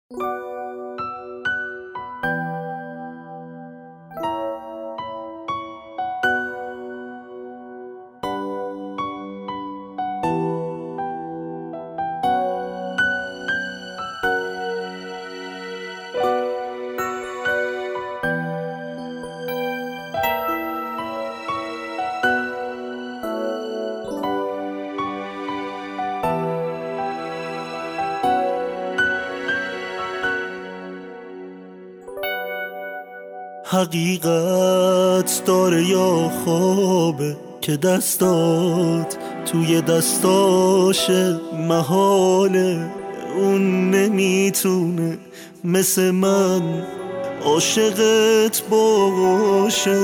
حقیقت داره یا خوابه که دستات توی دستاشه، محاله اون نمیتونه مثل من عاشقت باشه.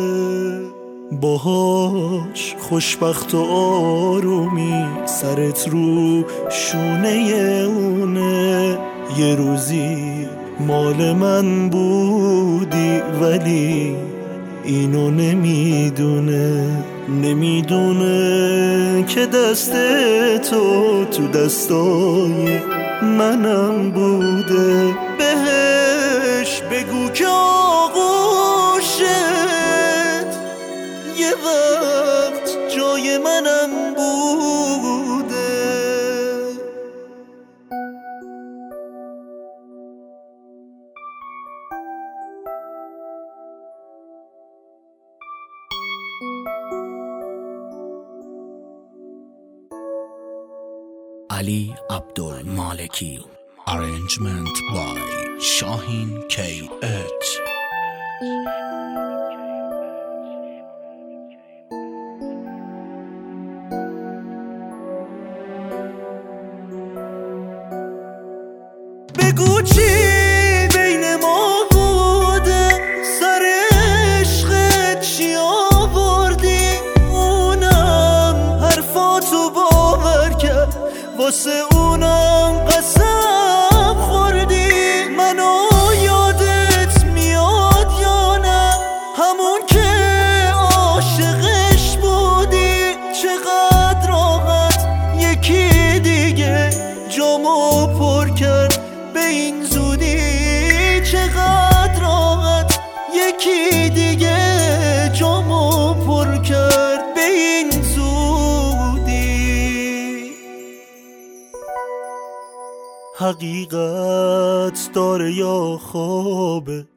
باهاش خوشبخت و آرومی سرت رو شونه اونه. یه روزی مال من بودی ولی اینو نمیدونه که دست تو دستای منم بوده. بهش بگو که آغوشت یه وقت جای منم بوده. Ali Abdul Maleki. Arrangement by Shahin KH. بگو چی بین ما بوده، سر عشقت چی آوردی؟ اونم حرفاتو باور کرد، واسه اونم قسم خوردی. منو یادت میاد یا نه؟ همون که عاشقش بودی. چقدر راحت یکی دیگه جامو پر کرد به این زودی. چقدر راحت یکی دیگه جامو پر کرد به این زودی. حقیقت داره یا خوابه